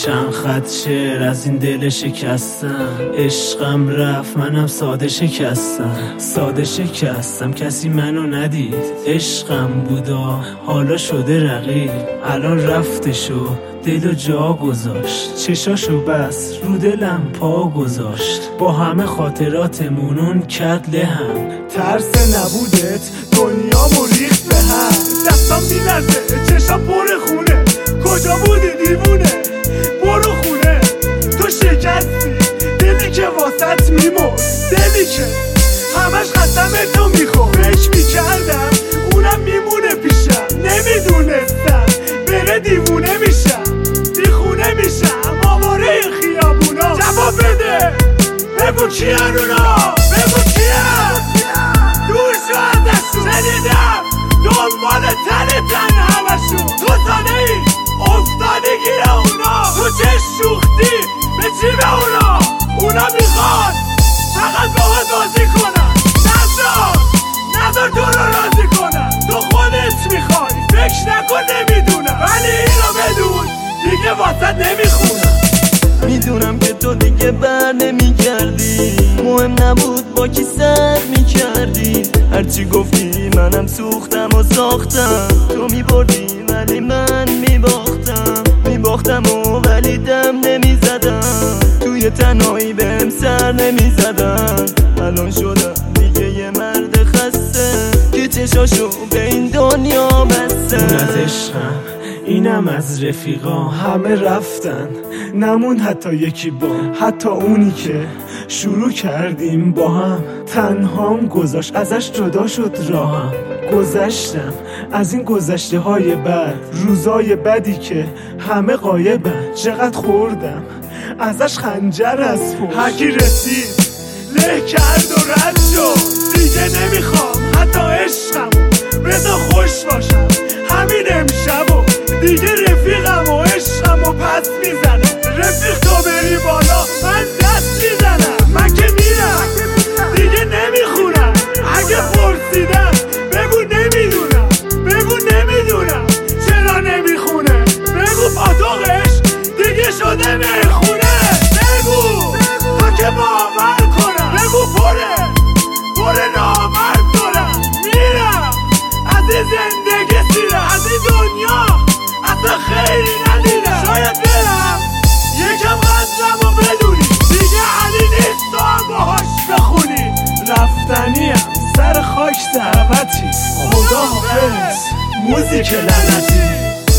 چند خط شعر از این دل شکستم، عشقم رفت منم ساده شکستم کسی منو ندید، عشقم بودا حالا شده رقیب، الان رفتشو دلو جا گذاشت، چشاشو بس رو دلم پا گذاشت، با همه خاطراتمونون کد لهم، ترس نبودت دنیامو ریخت به هم، دستم میلرزه چشم پر خونه، کجا بودی دیوونه برو خونه، تو شکستی دلی که واسط میمرد، دلی که همش قسم تو میخورد، فکر میکردم اونم میمونه پیشم، نمیدونستم بره دیوونه میشم، دیخونه میشم آواره خیابونا، جواب بده بگو کیه رونا، بگو کیه دور شو ازشون، شنیدم دنبال تن همشون، تو ساده ای افتاده گیره اونا، تو چه شوختی به چی به اونا میخواد فقط باهات بازی کنن، نذار تو رو راضی کنن، تو خودت میخوای فکر نکن نمیدونم، ولی اینو بدون دیگه واسط نمیخونم، میدونم که تو دیگه بر نمیگردی، مهم نبود با کی سر میکردی، هرچی گفتی منم سوختم و ساختم، تو میبردی ولی من میباختم و ولی دم نمیزدم، توی تنهایی بهم سر نمیزدم، الان شدم دیگه یه مرد خسته که چشاشو به این دنیا بسته، اون از عشقم اینم از رفیقا، همه رفتن نمون حتی یکی با، حتی اونی که شروع کردیم با هم، تنهام گذاشت ازش جدا شد راهم، گذشتم از این گذشته های بد، روزای بدی که همه غایبن، چقدر خوردم ازش خنجر از پشت، هرکی رسید له کرد و رد شد، دیگه نمیخوام حتی عشقمو بذار خوش باشم، همین امشبو دیگه رفیقم و عشقمو پس میزنم، رفیق تو بری بالا من دست میزنم، من که میرم دیگه نمیخونم، اگه پرسیدم بگو نمیدونم چرا نمیخونه، بگو پاتوقش دیگه شده میخونه، بگو تا که باور کنم، بگو پر نامرد دارم، میرم از این زندگی سیرم، از این دنیا اصلا خیلی ندیدم، شاید برم یکم قدرمو بدونی، دیگه علی نیست تو هم باهاش بخونی، رفتنیم سر خاک دعوتی، خدا حافظ موزیک لعنتی.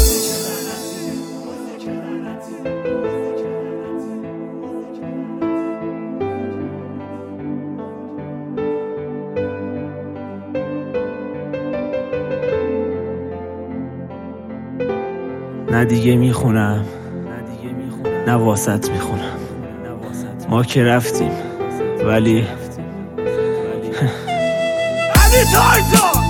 نه دیگه میخونم نه واسط میخونم، ما که رفتیم ولی علی تایتا